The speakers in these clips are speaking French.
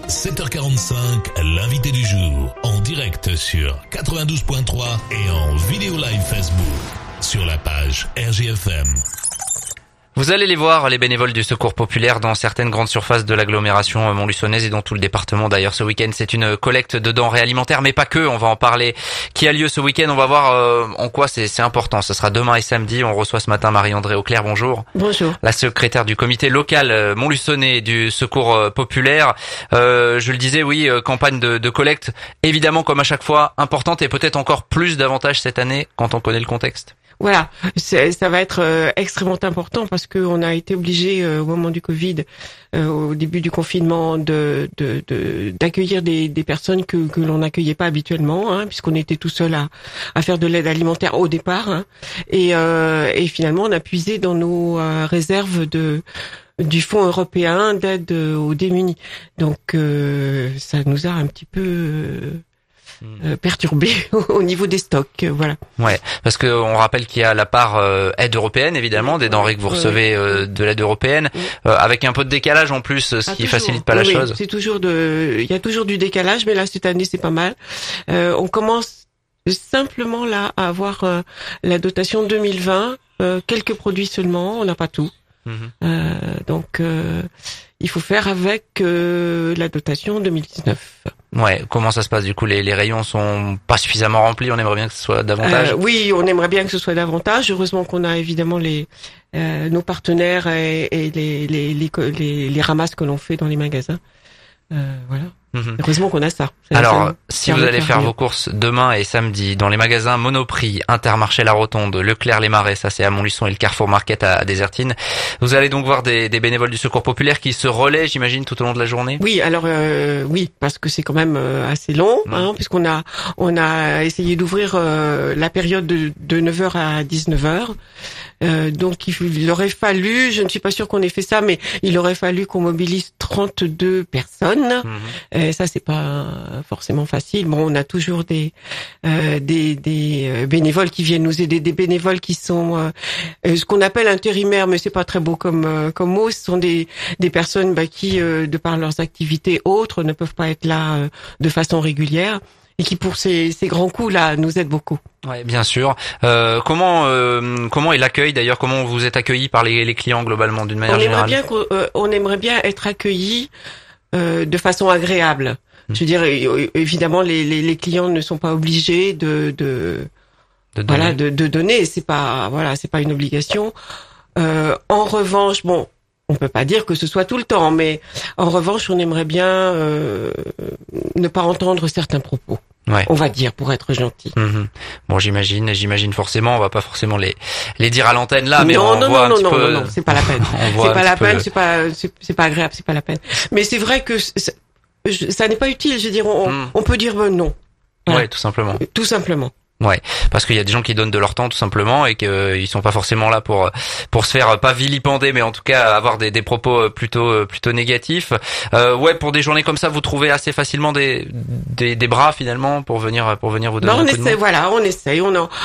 7h45, l'invité du jour, en direct sur 92.3 et en vidéo live Facebook, sur la page RGFM. Vous allez les voir, les bénévoles du Secours Populaire, dans certaines grandes surfaces de l'agglomération montluçonnaise et dans tout le département. D'ailleurs, ce week-end, c'est une collecte de denrées alimentaires, mais pas que. On va en parler. Qui a lieu ce week-end. On va voir en quoi c'est important. Ce sera demain et samedi. On reçoit ce matin Marie-Andrée Auclair. Bonjour. Bonjour. La secrétaire du comité local montluçonnais du Secours Populaire. Je le disais, oui, campagne de collecte, évidemment, comme à chaque fois, importante et peut-être encore plus davantage cette année quand on connaît le contexte. Voilà, ça va être extrêmement important parce que on a été obligé au moment du Covid, au début du confinement, d'accueillir des personnes que l'on n'accueillait pas habituellement, puisqu'on était tout seul à faire de l'aide alimentaire au départ, et finalement on a puisé dans nos réserves du Fonds européen d'aide aux démunis. Donc ça nous a un petit peu perturbé au niveau des stocks, voilà. Ouais, parce que on rappelle qu'il y a la part aide européenne, évidemment, des denrées que vous recevez de l'aide européenne, avec un peu de décalage en plus, ce qui facilite pas la chose. C'est toujours il y a toujours du décalage, mais là cette année c'est pas mal. On commence simplement là à avoir la dotation 2020, quelques produits seulement, on n'a pas tout. Donc il faut faire avec la dotation 2019. Ouais, comment ça se passe du coup? Les rayons sont pas suffisamment remplis, on aimerait bien que ce soit davantage. Oui, on aimerait bien que ce soit davantage. Heureusement qu'on a évidemment nos partenaires et les ramasses que l'on fait dans les magasins. Voilà. Heureusement qu'on a ça. Alors, si vous allez faire vos courses demain et samedi dans les magasins Monoprix, Intermarché La Rotonde, Leclerc Les Marais, ça c'est à Montluçon, et le Carrefour Market à Désertine, vous allez donc voir des bénévoles du Secours Populaire qui se relaient, j'imagine, tout au long de la journée. Oui, alors oui, parce que c'est quand même assez long, puisqu'on a essayé d'ouvrir la période de 9h à 19h. Donc il aurait fallu, je ne suis pas sûre qu'on ait fait ça, mais il aurait fallu qu'on mobilise 32 personnes. Et ça c'est pas forcément facile. Bon, on a toujours des bénévoles qui viennent nous aider, des bénévoles qui sont ce qu'on appelle intérimaires, mais c'est pas très beau comme mot. Ce sont des personnes qui, de par leurs activités autres, ne peuvent pas être là de façon régulière. Et qui pour ces grands coups là nous aident beaucoup. Ouais, bien sûr. Comment est l'accueil d'ailleurs? Comment vous êtes accueillis par les clients globalement d'une manière générale? On aimerait bien être accueillis de façon agréable. Je veux dire, évidemment les clients ne sont pas obligés de donner. C'est pas une obligation. En revanche, bon. On peut pas dire que ce soit tout le temps, mais en revanche, on aimerait bien ne pas entendre certains propos. Ouais. On va dire, pour être gentil. Bon, j'imagine forcément, on va pas forcément les dire à l'antenne là, mais non, c'est pas la peine. C'est pas la peine, c'est pas agréable, c'est pas la peine. Mais c'est vrai que ça n'est pas utile, je veux dire, on peut dire non. Voilà. Ouais, tout simplement. Tout simplement. Ouais, parce qu'il y a des gens qui donnent de leur temps tout simplement et qu'ils sont pas forcément là pour se faire pas vilipender, mais en tout cas avoir des propos plutôt négatifs. Ouais, pour des journées comme ça, vous trouvez assez facilement des bras finalement pour venir vous donner un coup de main. On essaie.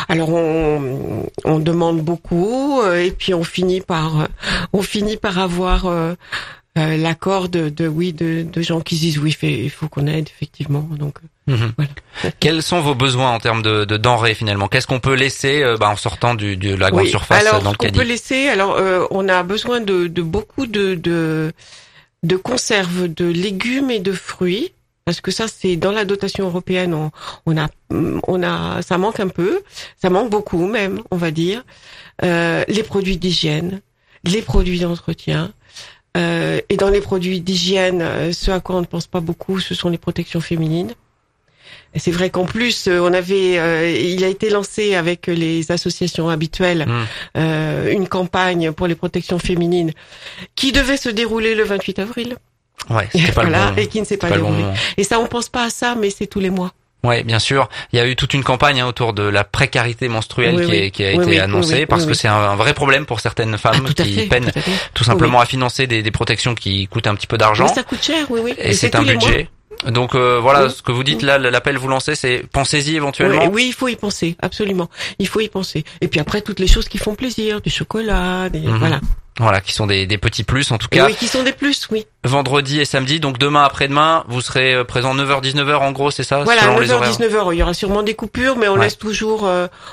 On demande beaucoup et puis on finit par avoir l'accord de gens qui disent oui, il faut qu'on aide effectivement. Donc voilà. Quels sont vos besoins en termes de denrées finalement? Qu'est-ce qu'on peut laisser en sortant de la grande surface dans le caddie? On peut laisser. Alors on a besoin de beaucoup de conserves de légumes et de fruits. Parce que ça, c'est dans la dotation européenne, on a, ça manque un peu, ça manque beaucoup même, on va dire. Les produits d'hygiène, les produits d'entretien. Et dans les produits d'hygiène, ce à quoi on ne pense pas beaucoup, ce sont les protections féminines. Et c'est vrai qu'en plus, il a été lancé avec les associations habituelles, une campagne pour les protections féminines qui devait se dérouler le 28 avril. Ouais, c'était pas le bon. Et qui ne s'est pas déroulé. Et ça, on pense pas à ça, mais c'est tous les mois. Ouais, bien sûr. Il y a eu toute une campagne autour de la précarité menstruelle qui a été annoncée parce que c'est un vrai problème pour certaines femmes qui peinent tout simplement à financer des protections qui coûtent un petit peu d'argent. Mais ça coûte cher, oui. Et c'est un budget. Donc voilà, ce que vous dites là, l'appel vous lancez, c'est pensez-y éventuellement. Oui, il faut y penser, absolument. Il faut y penser. Et puis après toutes les choses qui font plaisir, du chocolat, voilà. Voilà, qui sont des petits plus en tout cas. Oui, qui sont des plus, oui. Vendredi et samedi, donc demain après-demain, vous serez présent 9h-19h en gros, c'est ça? Voilà, selon les horaires. 9h-19h, il y aura sûrement des coupures, mais on Ouais. laisse toujours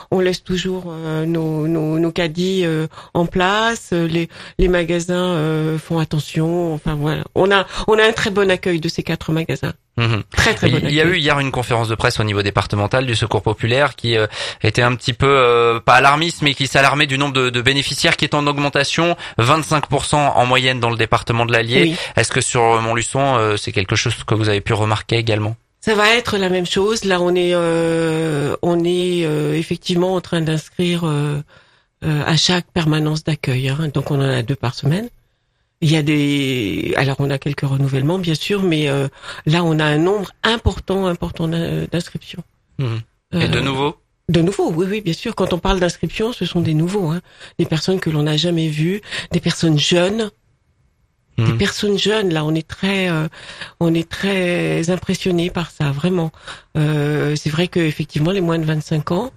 nos caddies en place. Les magasins font attention. Enfin voilà, on a un très bon accueil de ces 4 magasins. Mhm. Très très bon accueil. Il y a eu hier une conférence de presse au niveau départemental du Secours populaire qui était un petit peu pas alarmiste, mais qui s'alarmait du nombre de bénéficiaires qui est en augmentation, 25% en moyenne dans le département de l'Allier. Oui. Est-ce que sur Montluçon, c'est quelque chose que vous avez pu remarquer également? Ça va être la même chose. Là, on est effectivement en train d'inscrire à chaque permanence d'accueil. Hein. Donc, on en a 2 par semaine. Il y a alors on a quelques renouvellements, bien sûr, mais là, on a un nombre important d'inscriptions. Mhm. Et de nouveau? De nouveaux, oui, bien sûr. Quand on parle d'inscription, ce sont des nouveaux, hein. Des personnes que l'on n'a jamais vues, des personnes jeunes. Des personnes jeunes, là, on est très impressionnés par ça, vraiment. C'est vrai que effectivement, les moins de 25 ans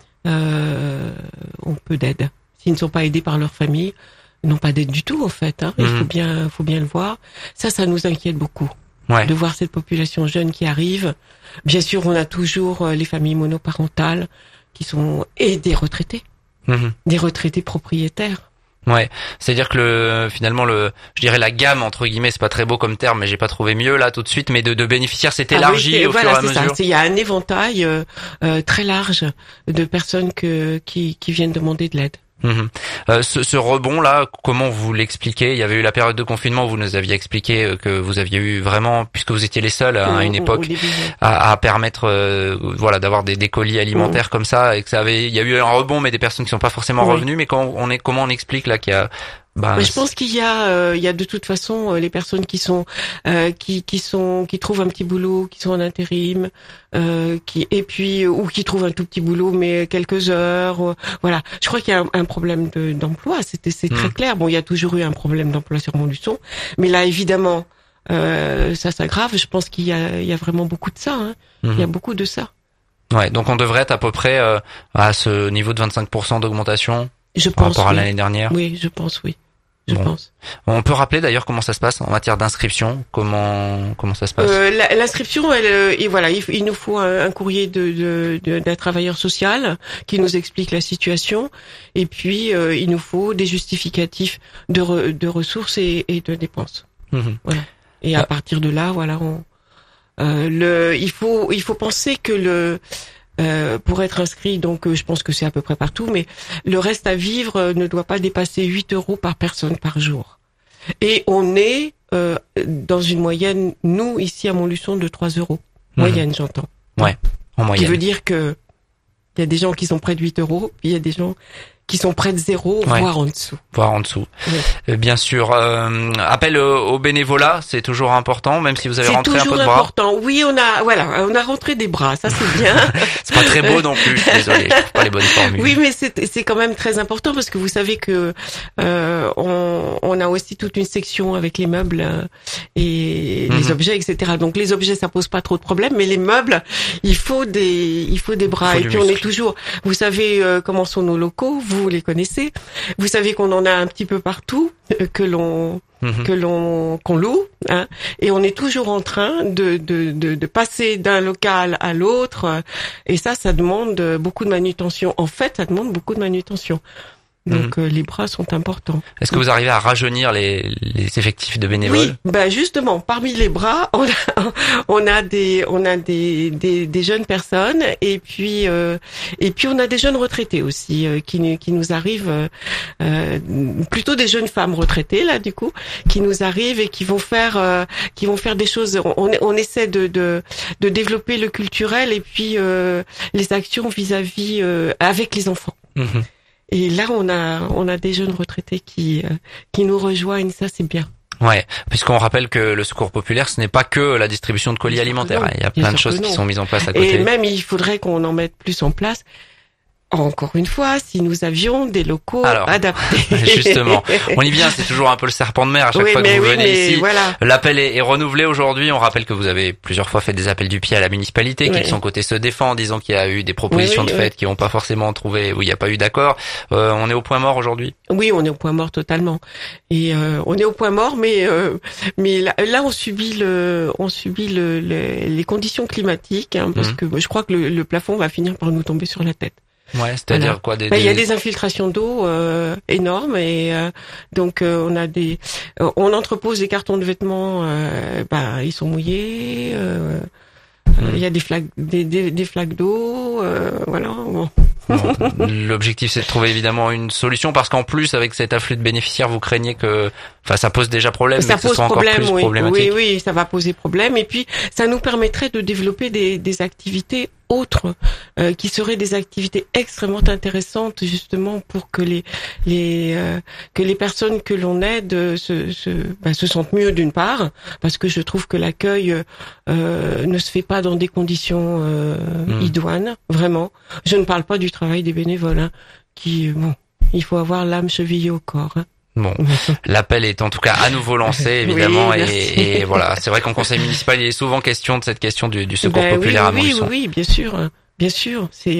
ont peu d'aide. S'ils ne sont pas aidés par leur famille, ils n'ont pas d'aide du tout, en fait. Hein. Il faut bien le voir. Ça nous inquiète beaucoup. Ouais. De voir cette population jeune qui arrive. Bien sûr, on a toujours les familles monoparentales qui sont et des retraités, des retraités propriétaires. Ouais, c'est-à-dire que finalement je dirais la gamme entre guillemets, c'est pas très beau comme terme, mais j'ai pas trouvé mieux là tout de suite, mais de bénéficiaires s'est élargi au fur et à mesure. Il y a un éventail très large de personnes qui viennent demander de l'aide. Ce rebond là, comment vous l'expliquez? Il y avait eu la période de confinement où vous nous aviez expliqué que vous aviez eu vraiment, puisque vous étiez les seuls à une époque à permettre voilà d'avoir des colis alimentaires comme ça, et que il y a eu un rebond, mais des personnes qui sont pas forcément revenues. Mais comment on explique là qu'il y a mais je pense qu'il y a de toute façon les personnes qui trouvent un petit boulot, qui sont en intérim, ou qui trouvent un tout petit boulot mais quelques heures. Voilà, je crois qu'il y a un problème d'emploi. C'est très clair. Bon, il y a toujours eu un problème d'emploi sur Montluçon, mais là évidemment ça s'aggrave. Je pense qu'il y a vraiment beaucoup de ça. Hein. Il y a beaucoup de ça. Ouais, donc on devrait être à peu près à ce niveau de 25% d'augmentation. Par rapport à l'année dernière. Oui, je pense, oui. Je pense. On peut rappeler d'ailleurs comment ça se passe en matière d'inscription, comment ça se passe. L'inscription, et voilà, il nous faut un courrier d'un travailleur social qui nous explique la situation, et puis il nous faut des justificatifs de ressources et de dépenses. Voilà. Et à partir de là, voilà, il faut penser que pour être inscrit, donc je pense que c'est à peu près partout, mais le reste à vivre ne doit pas dépasser 8 € par personne par jour. Et on est dans une moyenne, nous ici à Montluçon, de 3 €. Moyenne, j'entends. Ouais, en moyenne. Ce qui veut dire que il y a des gens qui sont près de 8 €, puis il y a des gens qui sont près de 0, voire en dessous. Voire en dessous. Oui. Bien sûr. Appel au bénévolat, c'est toujours important, même si vous avez rentré un peu de bras. C'est toujours important. Oui, on a rentré des bras, ça c'est bien. C'est pas très beau non plus, je suis désolé, je trouve pas les bonnes formules. Oui, mais c'est quand même très important parce que vous savez que on a aussi toute une section avec les meubles et les objets, etc. Donc les objets, ça pose pas trop de problèmes, mais les meubles, il faut des bras. Et puis on est toujours, vous savez comment sont nos locaux, vous les connaissez. Vous savez qu'on en a un petit peu partout, qu'on loue, hein, et on est toujours en train de passer d'un local à l'autre, et ça demande beaucoup de manutention. En fait, ça demande beaucoup de manutention. Donc les bras sont importants. Est-ce que vous arrivez à rajeunir les effectifs de bénévoles? Oui, justement, parmi les bras, on a des jeunes personnes, et puis on a des jeunes retraités aussi qui nous arrivent, plutôt des jeunes femmes retraitées là du coup, qui nous arrivent et qui vont faire des choses. On essaie de développer le culturel et puis les actions vis-à-vis avec les enfants. Et là, on a des jeunes retraités qui nous rejoignent, ça c'est bien. Ouais, puisqu'on rappelle que le Secours populaire, ce n'est pas que la distribution de colis alimentaires. Il y a plein de choses qui sont mises en place à côté. Et même, il faudrait qu'on en mette plus en place. Encore une fois, si nous avions des locaux adaptés. Justement, on y vient, c'est toujours un peu le serpent de mer à chaque fois que vous venez ici. Voilà. L'appel est renouvelé aujourd'hui. On rappelle que vous avez plusieurs fois fait des appels du pied à la municipalité, qui de son côté se défend en disant qu'il y a eu des propositions de fait qui n'ont pas forcément trouvé, où il n'y a pas eu d'accord. On est au point mort aujourd'hui. Oui, on est au point mort totalement. Et on est au point mort, mais là on subit les conditions climatiques, parce que je crois que le plafond va finir par nous tomber sur la tête. Ouais, c'est-à-dire quoi? Il y a des infiltrations d'eau énormes et donc on entrepose des cartons de vêtements, ils sont mouillés. Il y a des flaques d'eau, voilà. Bon. L'objectif, c'est de trouver évidemment une solution, parce qu'en plus, avec cet afflux de bénéficiaires, vous craignez que, ça pose déjà problème, mais que ce soit encore plus problématique. Oui, ça va poser problème. Et puis, ça nous permettrait de développer des activités autres, qui seraient des activités extrêmement intéressantes, justement, pour que les personnes que l'on aide se sentent mieux, d'une part, parce que je trouve que l'accueil ne se fait pas dans des conditions idoines, vraiment. Je ne parle pas du travail des bénévoles, il faut avoir l'âme chevillée au corps. Bon, l'appel est en tout cas à nouveau lancé, évidemment, oui, et voilà, c'est vrai qu'en conseil municipal, il est souvent question de cette question du secours populaire à Montluçon. Oui, bien sûr, c'est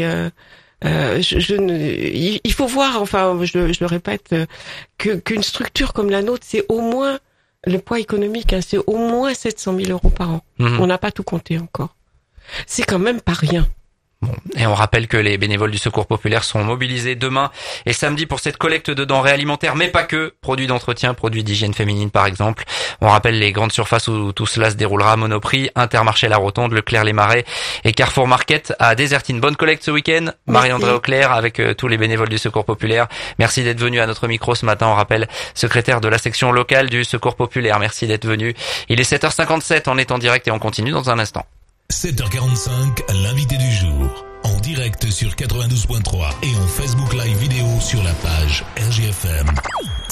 il faut voir, je le répète, qu'une structure comme la nôtre, c'est au moins le poids économique, c'est au moins 700 000 € par an. On n'a pas tout compté encore. C'est quand même pas rien. Bon. Et on rappelle que les bénévoles du Secours populaire sont mobilisés demain et samedi pour cette collecte de denrées alimentaires, mais pas que, produits d'entretien, produits d'hygiène féminine par exemple. On rappelle les grandes surfaces où tout cela se déroulera: Monoprix, Intermarché La Rotonde, Leclerc Les Marais et Carrefour Market à Désertine. Bonne collecte ce week-end, Marie-André Auclair, avec tous les bénévoles du Secours populaire. Merci d'être venu à notre micro ce matin. On rappelle, secrétaire de la section locale du Secours populaire. Merci d'être venu. Il est 7h57, on est en direct et on continue dans un instant. 7h45, l'invité du jour. En direct sur 92.3 et en Facebook Live vidéo sur la page RGFM.